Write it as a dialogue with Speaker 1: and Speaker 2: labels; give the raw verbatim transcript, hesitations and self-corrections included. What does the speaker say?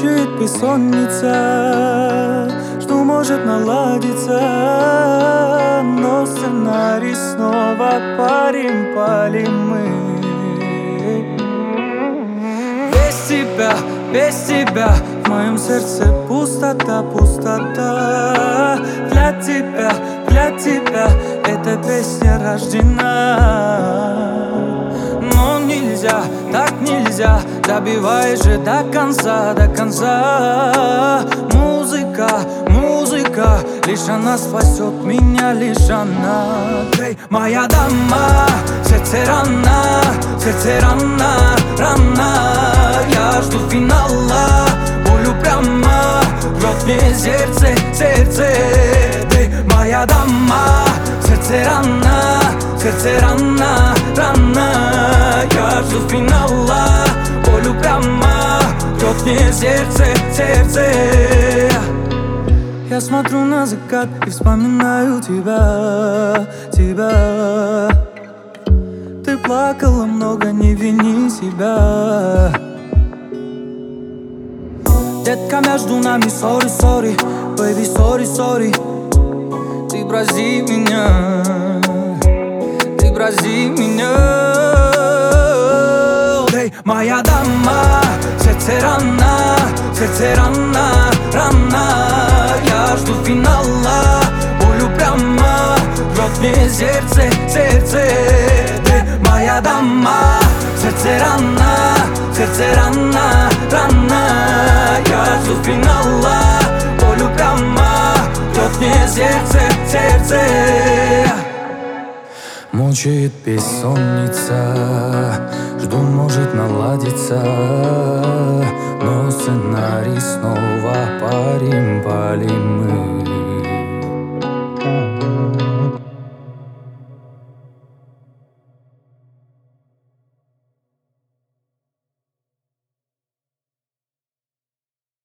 Speaker 1: Мучает бессонница, что может наладиться, но сценарий снова парим, палим мы. Без тебя, без тебя в моем сердце пустота, пустота. Для тебя, для тебя эта песня рождена. Но нельзя, так нельзя, добивай же до конца, до конца. Музыка, музыка, лишь она спасет меня, лишь она. Эй, моя дама, сердце рана, сердце рана, рана. Я жду финала, боль упряма, рвет мне сердце, сердце. Эй, моя дама, сердце рана, сердце рана, рана. Я жду финала, боль упряма, рвет мне сердце, сердце. Я смотрю на закат и вспоминаю тебя, тебя. Ты плакала много, не вини себя. Детка, между нами sorry, sorry, baby, sorry, sorry. Ты брази меня, ты брази меня. Эй, моя дама, сердце рана, сердце рана, рана. Я жду финала, боль упряма, рвет мне сердце, сердце. Эй, моя дама, сердце рана, сердце рана, рана. Я жду финала, боль упряма, рвет мне сердце, сердце. Мучает бессонница, жду, может наладиться, но сценарий снова парим, палим мы.